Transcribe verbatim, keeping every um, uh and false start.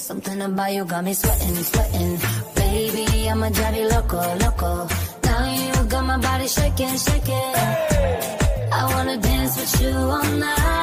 Something about you got me sweating, sweating. Baby, I'ma drive you loco, loco. Now you got my body shaking, shaking. I wanna dance with you all night.